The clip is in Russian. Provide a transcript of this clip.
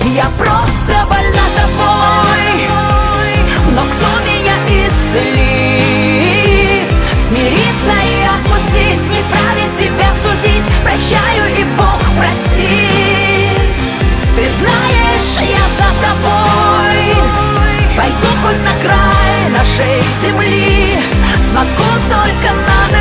Я просто больна тобой, но кто меня исцелит? Смириться и отпустить, не вправе тебя судить. Прощаю, и Бог простит. Ты знаешь, я за тобой. Пойду хоть на край нашей земли, смогу только на